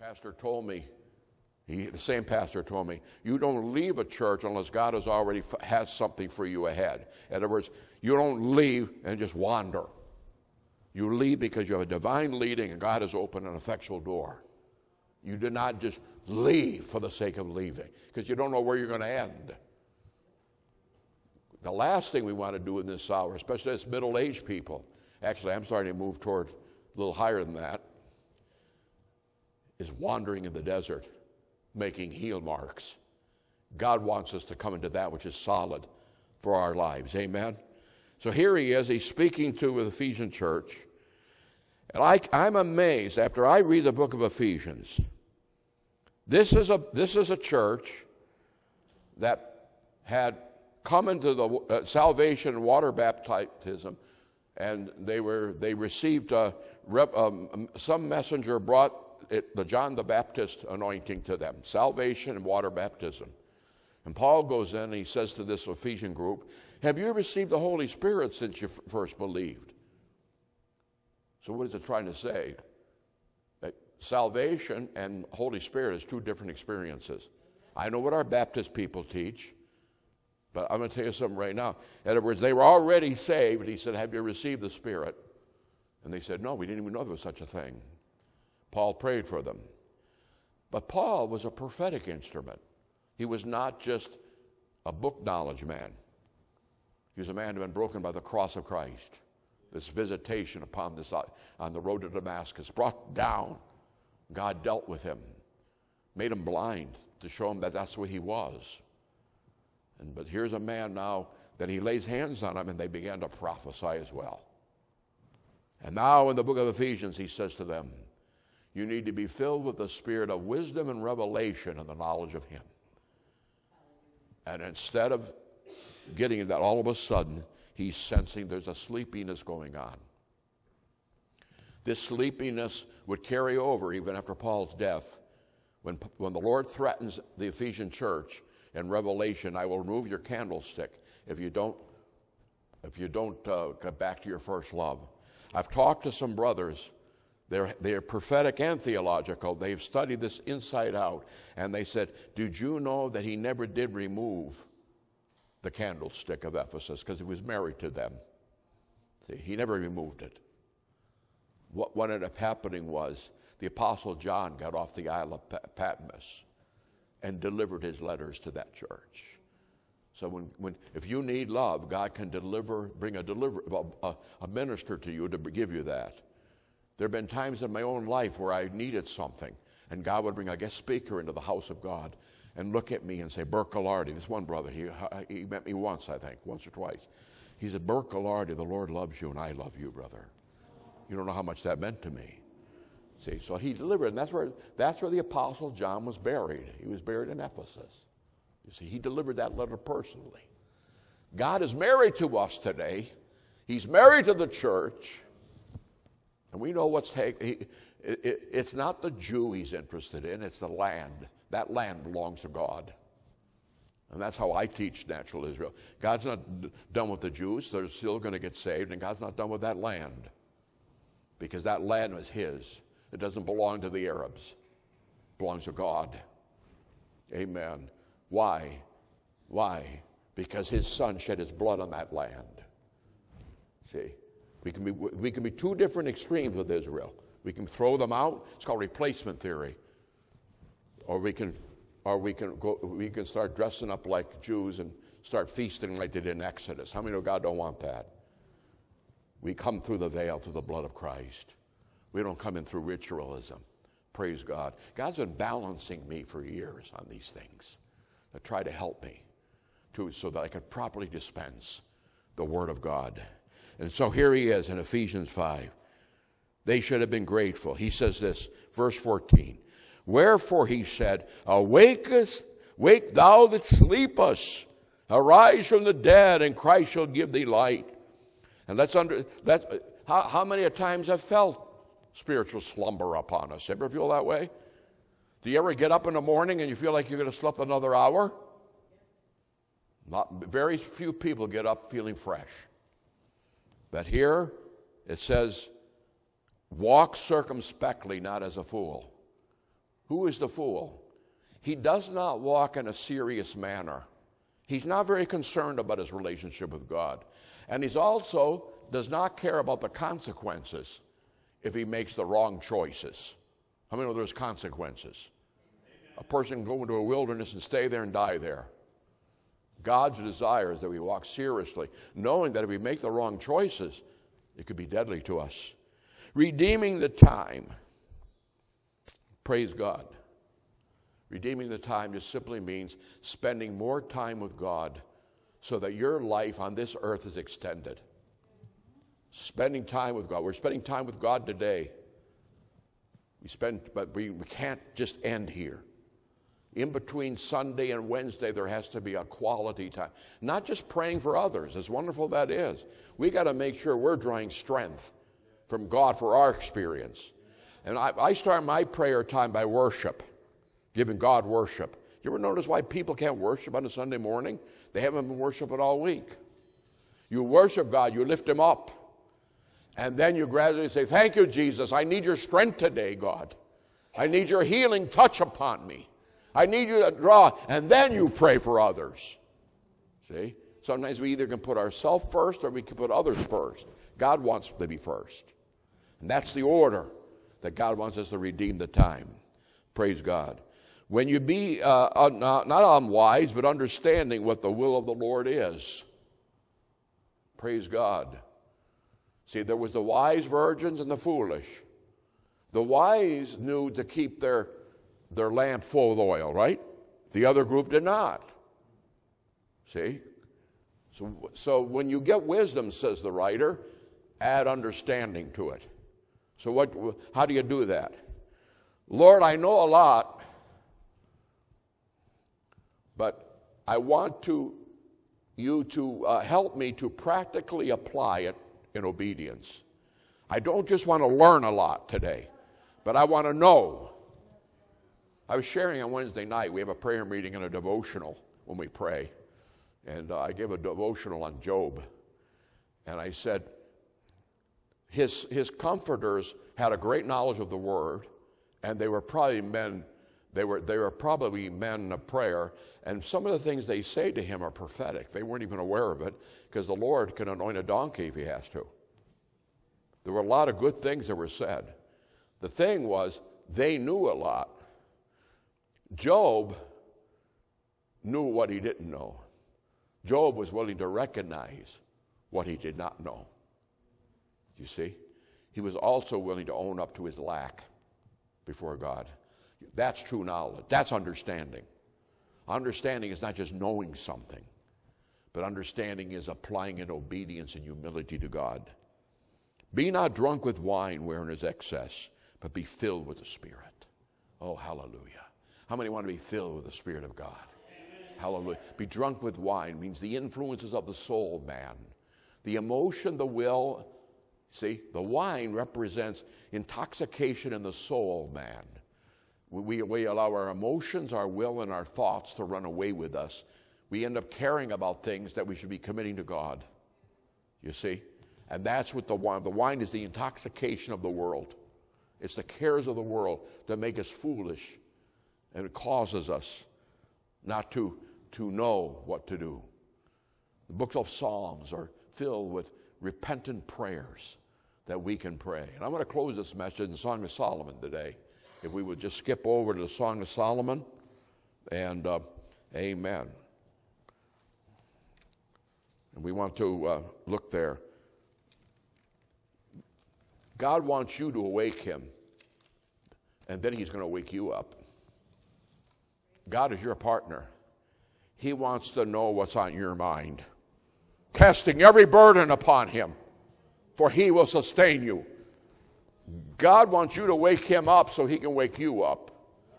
pastor told me, the same pastor told me, you don't leave a church unless God has already has something for you ahead. In other words, you don't leave and just wander. You leave because you have a divine leading and God has opened an effectual door. You do not just leave for the sake of leaving because you don't know where you're going to end. The last thing we want to do in this hour, especially as middle-aged people, actually I'm starting to move toward a little higher than that, is wandering in the desert, making heel marks. God wants us to come into that which is solid for our lives. Amen? So here he is. He's speaking to the Ephesian church. And I'm amazed after I read the book of Ephesians. This is a church that had come into the salvation and water baptism, and they received some messenger brought the John the Baptist anointing to them, salvation and water baptism. And Paul goes in and he says to this Ephesian group, have you received the Holy Spirit since you first believed? So what is it trying to say? That salvation and Holy Spirit is two different experiences. I know what our Baptist people teach, but I'm going to tell you something right now. In other words, they were already saved, and he said, have you received the Spirit? And they said, no, we didn't even know there was such a thing. Paul prayed for them. But Paul was a prophetic instrument. He was not just a book knowledge man. He was a man who had been broken by the cross of Christ. This visitation upon this on the road to Damascus brought down. God dealt with him, made him blind to show him that that's who he was. But here's a man now that he lays hands on him and they began to prophesy as well. And now in the book of Ephesians he says to them, you need to be filled with the spirit of wisdom and revelation and the knowledge of him. And instead of getting that, all of a sudden, he's sensing there's a sleepiness going on. This sleepiness would carry over even after Paul's death. When the Lord threatens the Ephesian church in Revelation, I will remove your candlestick if you don't get back to your first love. I've talked to some brothers. They're prophetic and theological. They've studied this inside out. And they said, did you know that he never did remove the candlestick of Ephesus because he was married to them? See, he never removed it. What ended up happening was the Apostle John got off the Isle of Patmos and delivered his letters to that church. So if you need love, God can bring a minister to you to give you that. There have been times in my own life where I needed something, and God would bring a guest speaker into the house of God and look at me and say, Burke Gilardi, this one brother, he met me once, I think, once or twice. He said, Burke Gilardi, the Lord loves you, and I love you, brother. You don't know how much that meant to me. See, so he delivered, and that's where the Apostle John was buried. He was buried in Ephesus. You see, he delivered that letter personally. God is married to us today. He's married to the church. And we know it's not the Jew he's interested in, it's the land. That land belongs to God. And that's how I teach natural Israel. God's not done with the Jews. They're still going to get saved, and God's not done with that land. Because that land was his. It doesn't belong to the Arabs. It belongs to God. Amen. Why? Why? Because his son shed his blood on that land. See? We can be two different extremes with Israel. We can throw them out. It's called replacement theory. Or we can start dressing up like Jews and start feasting like they did in Exodus. How many know God don't want that? We come through the veil, through the blood of Christ. We don't come in through ritualism. Praise God. God's been balancing me for years on these things to try to help me so that I could properly dispense the Word of God. And so here he is in Ephesians 5. They should have been grateful. He says this, verse 14. Wherefore he said, wake thou that sleepest, arise from the dead, and Christ shall give thee light. And how many a times have felt spiritual slumber upon us? Ever feel that way? Do you ever get up in the morning and you feel like you're going to sleep another hour? Very few people get up feeling fresh. But here it says, walk circumspectly, not as a fool. Who is the fool? He does not walk in a serious manner. He's not very concerned about his relationship with God. And he's also does not care about the consequences if he makes the wrong choices. How many know there's consequences? A person can go into a wilderness and stay there and die there. God's desire is that we walk seriously, knowing that if we make the wrong choices, it could be deadly to us. Redeeming the time. Praise God. Redeeming the time just simply means spending more time with God so that your life on this earth is extended. Spending time with God. We're spending time with God today. But we can't just end here. In between Sunday and Wednesday, there has to be a quality time. Not just praying for others, as wonderful that is. We got to make sure we're drawing strength from God for our experience. And I start my prayer time by worship, giving God worship. You ever notice why people can't worship on a Sunday morning? They haven't been worshiping all week. You worship God, you lift him up. And then you gradually say, thank you, Jesus. I need your strength today, God. I need your healing touch upon me. I need you to draw. And then you pray for others. See? Sometimes we either can put ourselves first or we can put others first. God wants to be first. And that's the order that God wants us to redeem the time. Praise God. When you be not unwise, but understanding what the will of the Lord is. Praise God. See, there was the wise virgins and the foolish. The wise knew to keep their lamp full of oil, right? The other group did not. See? So when you get wisdom, says the writer, add understanding to it. So how do you do that? Lord, I know a lot, but I want you to help me to practically apply it in obedience. I don't just want to learn a lot today, but I want to know. I was sharing on Wednesday night, we have a prayer meeting and a devotional when we pray. And I gave a devotional on Job. And I said, his comforters had a great knowledge of the Word, and they were probably men. They were probably men of prayer, and some of the things they say to him are prophetic. They weren't even aware of it, because the Lord can anoint a donkey if he has to. There were a lot of good things that were said. The thing was, they knew a lot. Job knew what he didn't know. Job was willing to recognize what he did not know. You see? He was also willing to own up to his lack before God. That's true knowledge. That's understanding. Understanding is not just knowing something, but understanding is applying in obedience and humility to God. Be not drunk with wine wherein is excess, but be filled with the Spirit. Oh, hallelujah. How many want to be filled with the Spirit of God? Amen. Hallelujah. Be drunk with wine means the influences of the soul, man. The emotion, the will. See, the wine represents intoxication in the soul, man. We allow our emotions, our will, and our thoughts to run away with us. We end up caring about things that we should be committing to God. You see? And that's what the wine is, the intoxication of the world. It's the cares of the world that make us foolish. And it causes us not to know what to do. The books of Psalms are filled with repentant prayers that we can pray. And I'm going to close this message in the Song of Solomon today. If we would just skip over to the Song of Solomon, and amen. And we want to look there. God wants you to awake him, and then he's going to wake you up. God is your partner. He wants to know what's on your mind. Casting every burden upon him, for he will sustain you. God wants you to wake him up so he can wake you up.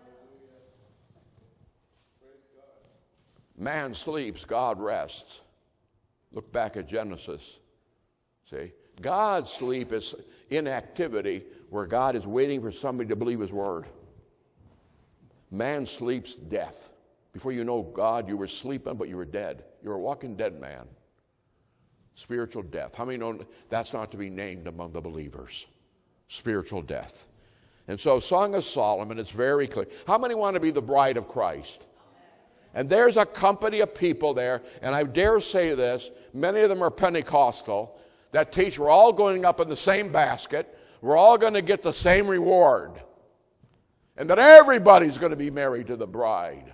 Man sleeps, God rests. Look back at Genesis. See? God's sleep is inactivity where God is waiting for somebody to believe his word. Man sleeps death. Before you know God, you were sleeping, but you were dead. You were a walking dead man. Spiritual death. How many know that's not to be named among the believers? Spiritual death. And so Song of Solomon, it's very clear. How many want to be the bride of Christ? And there's a company of people there, and I dare say this, many of them are Pentecostal, that teach we're all going up in the same basket, we're all going to get the same reward, and that everybody's going to be married to the bride,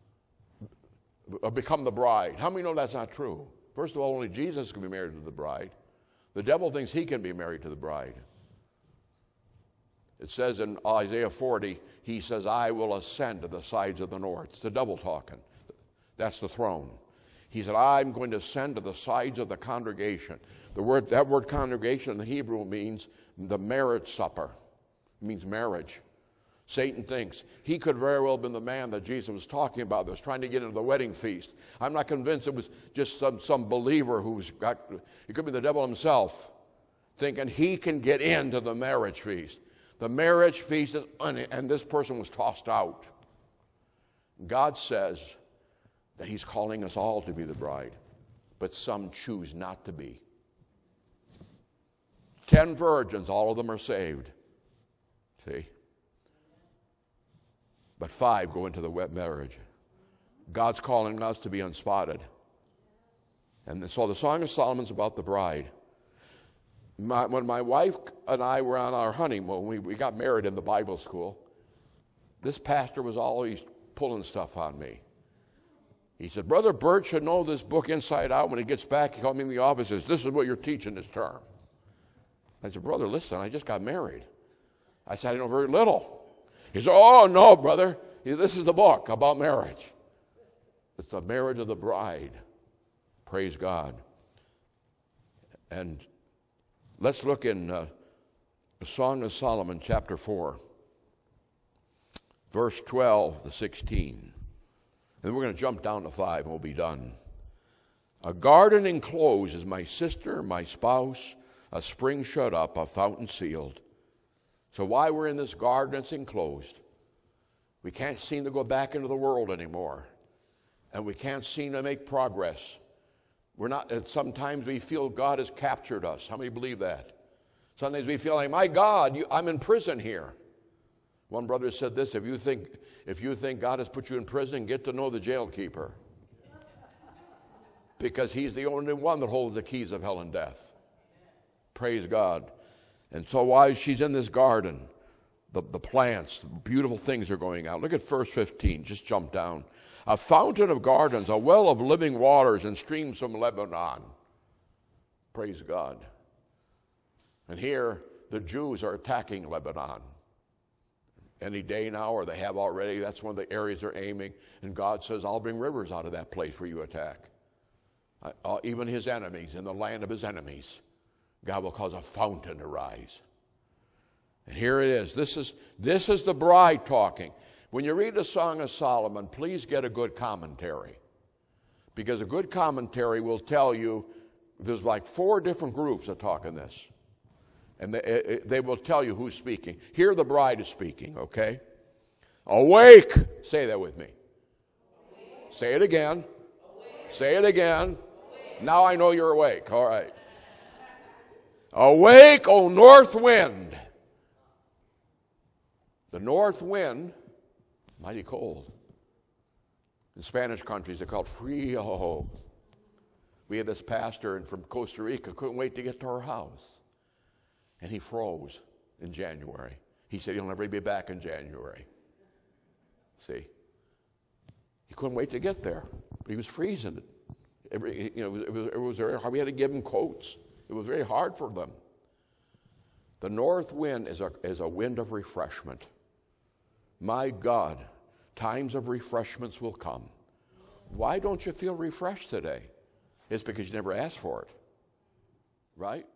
or become the bride. How many know that's not true? First of all, only Jesus can be married to the bride. The devil thinks he can be married to the bride. It says in Isaiah 40, he says, I will ascend to the sides of the north. It's the devil talking. That's the throne. He said, I'm going to ascend to the sides of the congregation. That word congregation in the Hebrew means the marriage supper. It means marriage. Satan thinks he could very well have been the man that Jesus was talking about that was trying to get into the wedding feast. I'm not convinced it was just some believer who's got, it could be the devil himself, thinking he can get into the marriage feast. The marriage feast is, and this person was tossed out. God says that he's calling us all to be the bride, but some choose not to be. 10 virgins, all of them are saved. See? But 5 go into the wet marriage. God's calling us to be unspotted. And so the Song of Solomon's about the bride. When my wife and I were on our honeymoon, we got married in the Bible school, this pastor was always pulling stuff on me. He said, Brother Bert should know this book inside out. When he gets back, he called me in the office and says, this is what you're teaching this term. I said, Brother, listen, I just got married. I said, I know very little. He said, oh, no, brother. This is the book about marriage. It's the marriage of the bride. Praise God. And let's look in the Song of Solomon, chapter 4, verse 12 to 16. And we're going to jump down to 5 and we'll be done. A garden enclosed is my sister, my spouse, a spring shut up, a fountain sealed. So while we're in this garden, it's enclosed. We can't seem to go back into the world anymore. And we can't seem to make progress. Sometimes we feel God has captured us. How many believe that? Sometimes we feel like, my God, I'm in prison here. One brother said this, if you think God has put you in prison, get to know the jailkeeper. Because he's the only one that holds the keys of hell and death. Praise God. And so while she's in this garden, the plants, the beautiful things are going out. Look at verse 15, just jump down. A fountain of gardens, a well of living waters, and streams from Lebanon. Praise God. And here, the Jews are attacking Lebanon. Any day now, or they have already, that's one of the areas they're aiming. And God says, I'll bring rivers out of that place where you attack. Even his enemies, in the land of his enemies, God will cause a fountain to rise. And here it is. This is the bride talking. When you read the Song of Solomon, please get a good commentary. Because a good commentary will tell you, there's like 4 different groups that talk in this. And they will tell you who's speaking. Here the bride is speaking, okay? Awake! Say that with me. Awake. Say it again. Awake. Say it again. Awake. Now I know you're awake. All right. Awake, O north wind. The north wind, mighty cold. In Spanish countries, they're called frío. We had this pastor from Costa Rica, couldn't wait to get to our house. And he froze in January. He said he'll never be back in January. See? He couldn't wait to get there. But he was freezing. It was very hard. We had to give him coats. It was very hard for them. The north wind is a wind of refreshment. My God, times of refreshments will come. Why don't you feel refreshed today? It's because you never asked for it. Right?